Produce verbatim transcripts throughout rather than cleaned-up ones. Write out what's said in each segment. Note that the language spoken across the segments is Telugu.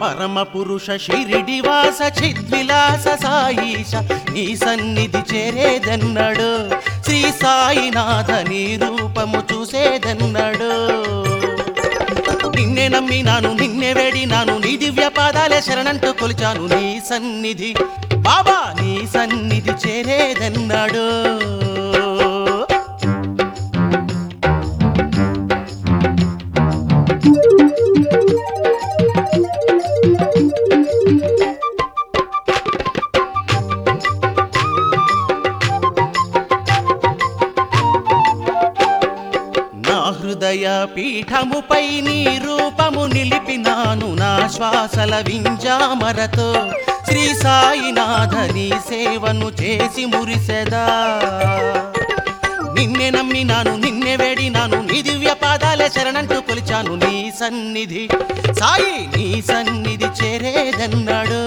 పరమ పురుష షిరిడివాస చిద్విలాస సాయిష నీ సన్నిధి చేరేదన్నాడు శ్రీ సాయినాథ నీ రూపము చూసేదన్నాడు నిన్నే నమ్మినాను నిన్నే వేడినాను నీ దివ్య పాదాలే శరణంటూ కొలిచాను నీ సన్నిధి బాబా నీ సన్నిధి చేరేదన్నాడు హృదయ పీఠముపై నీ రూపము నిలిపినాను నా శ్వాసల వింజామరతో శ్రీ సాయినాథ నీ సేవను చేసి మురిసెదా నిన్నే నమ్మినాను నిన్నే వేడినాను నీ దివ్య పాదాలే శరణంటూ కొలిచాను నీ సన్నిధి సాయి నీ సన్నిధి చేరేదన్నాడు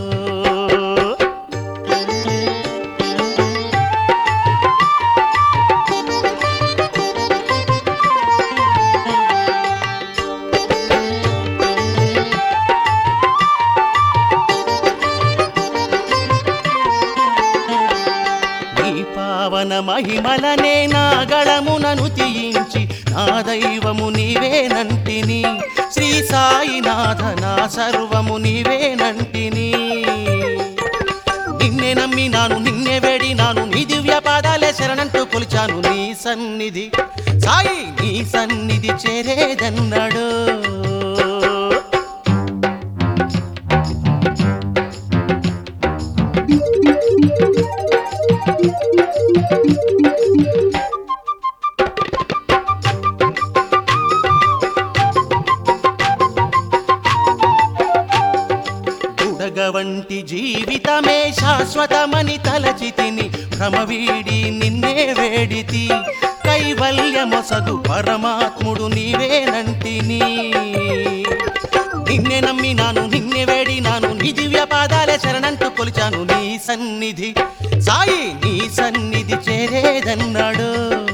పావన మహిమలనే నా గళమునను తీయించి నా దైవము నీవేనంటిని శ్రీ సాయినాథ నా సర్వము నీవేనంటిని నిన్నే నమ్మినాను నిన్నే వేడినాను నీ దివ్య పాదాలే శరణంటూ కొలిచాను నీ సన్నిధి సాయి నీ సన్నిధి చేరేదన్నాడు వంటి జీవితమే శాశ్వతమని తలచితిని భ్రమవీడి నిన్నే వేడితి కైవల్యమొసగు పరమాత్ముడు నీవేనంటిని నిన్నే నమ్మినాను నిన్నే వేడినాను నీ దివ్య పాదాలే శరణంటూ కొలిచాను నీ సన్నిధి సాయి నీ సన్నిధి చేరేదన్నాడు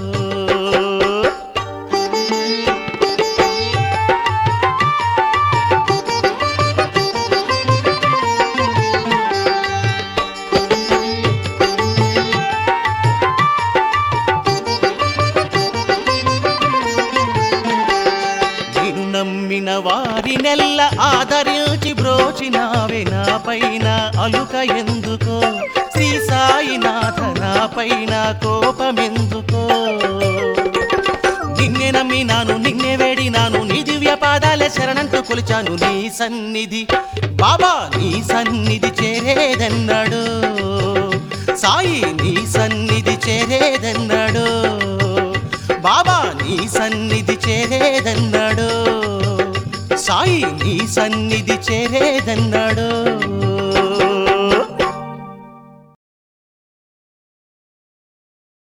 నమ్మిన వారి నెల్ల ఆదరించి బ్రోచినావే నా పైన అలుక ఎందుకో శ్రీ సాయినాథ నా పైన కోపమెందుకో నిన్నే నమ్మినాను నిన్నే వేడినాను నీ దివ్య పాదాలే శరణంటూ కొలిచాను నీ సన్నిధి బాబా నీ సన్నిధి చేరేదన్నాడు సాయి నీ సన్నిధి చేరేదన్నాడు బాబా నీ సన్నిధి చేరేదన్నాడు సాయి నీ సన్నిధి చేరేదన్నాడు